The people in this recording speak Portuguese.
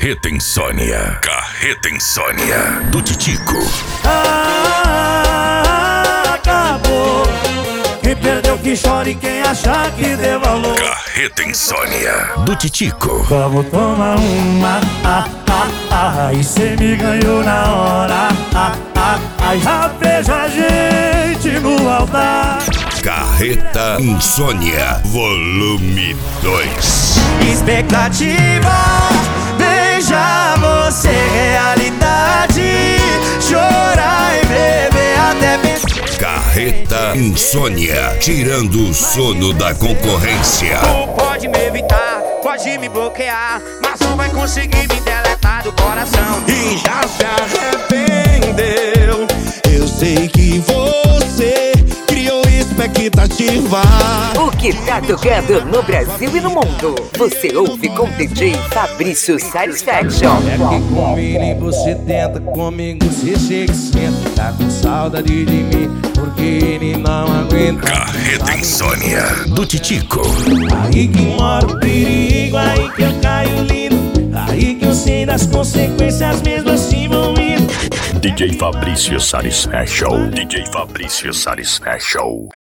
Carreta Insônia. Carreta Insônia. Do Titico. Acabou. Quem perdeu que chore, quem achar que deu valor. Carreta Insônia. Do Titico. Vamos tomar uma, e cê me ganhou na hora, já vejo a gente no altar. Carreta Insônia, volume 2. Expectativa, veja você, realidade, chorar e beber até pensar. Carreta Insônia, tirando o sono da concorrência. Tu pode me evitar, pode me bloquear, mas não vai conseguir me deletar do coração. E já se arrependeu. Eu sei que você criou expectativa. O que tá tocando no Brasil e no mundo, você ouve com DJ Fabrício Satisfaction. É que com ele você tenta, comigo você chega e senta. Tá com saudade de mim, porque ele não aguenta. Carreta Insônia, do Titico. Aí que mora o perigo, aí que eu caio lindo, aí que eu sei das consequências mesmo assim vão indo. DJ Fabrício Satisfaction. DJ Fabrício Satisfaction.